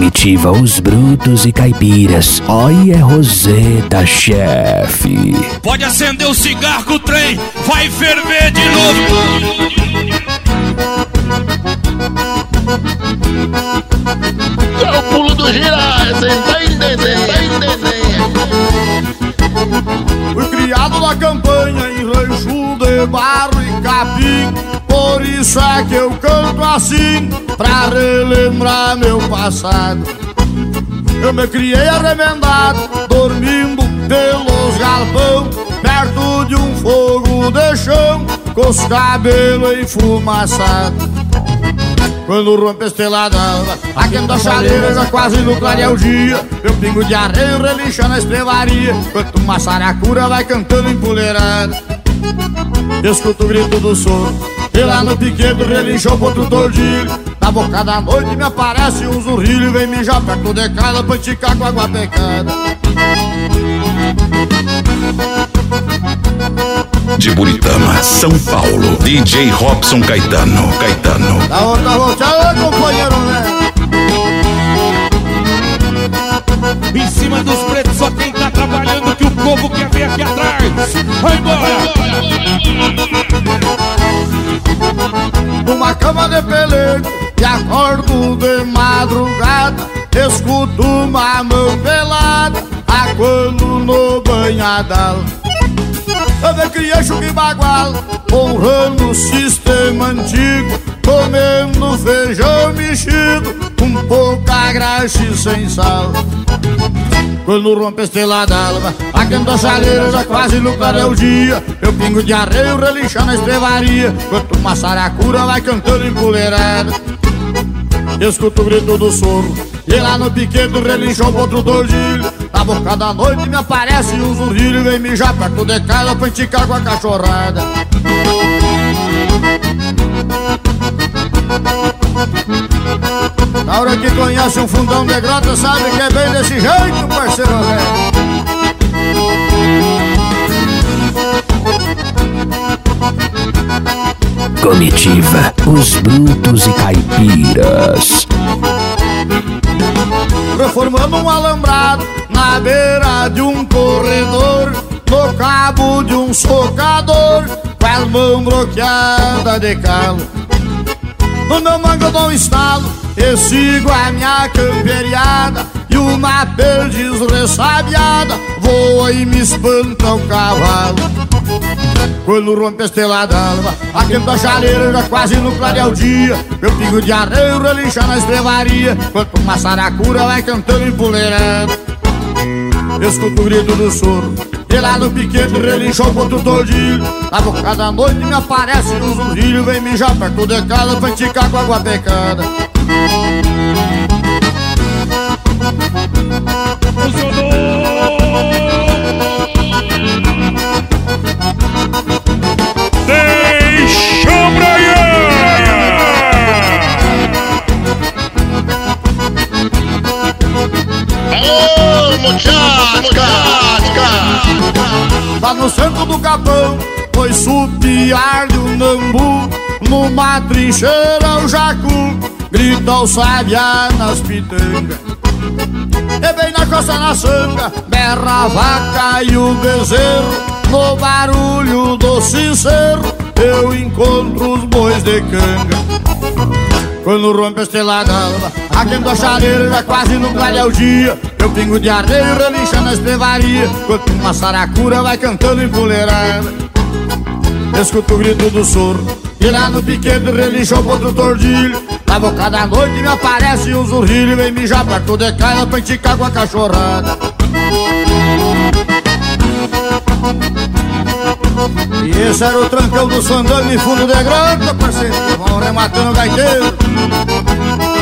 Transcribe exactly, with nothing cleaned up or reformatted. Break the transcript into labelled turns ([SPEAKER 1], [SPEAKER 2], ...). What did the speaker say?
[SPEAKER 1] Comitiva Os Brutos e Caipiras. Olha é Roseta, chefe.
[SPEAKER 2] Pode acender o cigarro que o trem vai ferver de novo.
[SPEAKER 3] É o pulo do girar, senta em desenho, senta em desenho.
[SPEAKER 4] Fui criado na campanha em rancho de barro e capim. Por isso é que eu canto assim, pra relembrar meu passado. Eu me criei arremendado, dormindo pelos galpão, perto de um fogo de chão, com os cabelos enfumaçados. Quando rompe a estrelada d'alva, aquenta a chaleira, já quase no clarear o dia. Eu pingo de arreio, relincha na estrevaria, enquanto uma saracura vai cantando empoleirada. Escuto o grito do sono, e lá no piquete relinchou contra o tordilho. Na boca da noite me aparece um zurrilho, vem mijar perto de casa pra esticar com água pecada.
[SPEAKER 5] De Buritama, São Paulo, D J Robson Caetano, Caetano.
[SPEAKER 4] Da outra volteada, companheiro, né?
[SPEAKER 2] Em cima dos pretos só quem tá trabalhando, que o povo quer ver aqui atrás. Vai embora!
[SPEAKER 4] Numa cama de pelego e acordo de madrugada, escuto uma mão pelada aguando no banhadal. Eu me criei chuva e bagual, honrando o sistema antigo, comendo feijão mexido, com pouca graxa e sem sal. Quando rompe a estrela d'alva, aquenta a chaleira, já quase no clarear o dia. Eu pingo de arreio, relincha na estrevaria, enquanto uma saracura vai cantando empoleirada. Escuto o grito do soro, e lá no piquete relinchou contra o tordilho. Na boca da noite me aparece um zurrilho, vem mijar perto de casa pra esticar com a cachorrada. Na hora que conhece um fundão de grota, sabe que é bem desse jeito, parceiro velho.
[SPEAKER 1] Comitiva Os Brutos e Caipiras.
[SPEAKER 4] Reformando um alambrado na beira de um corredor, no cabo de um socador, com as mãos bloqueadas de calo. No meu mango eu dou um estalo e sigo a minha camperiada, e uma perdiz ressabiada voa e me espanta o cavalo. Quando rompe a estrela d'alva, aquenta a chaleira, já quase no clarear o dia. Eu pingo de arreio, relincha na estrevaria, enquanto uma saracura vai cantando empoleirada. Escuto o grito do soro, e lá no piquete relinchou contra o tordilho. Na boca da noite me aparece um zurrilho, vem mijar perto de casa pra esticar com água pecada.
[SPEAKER 2] Deixa
[SPEAKER 3] Alô, muchacha!
[SPEAKER 4] Lá no centro do capão foi supiar-lhe o nambu, numa trincheira o jacu grita o sabiá nas pitangas. E bem na costa na sanga berra a vaca e o bezerro, no barulho do sincero eu encontro os bois de canga. Quando rompe a estrela d'alva, aquenta a chaleira, já quase no clarear o dia. Eu pingo de arreio, relincha na estrevaria, enquanto uma saracura vai cantando empoleirada. Escuto o grito do soro, e lá no piquete relinchou contra o tordilho. Na boca da noite me aparece um zurrilho, vem mijar perto de casa pra esticar com a cachorrada. E esse era o trancão do Sandano em fundo de grota, parceiro, que vão rematando o gaiteiro.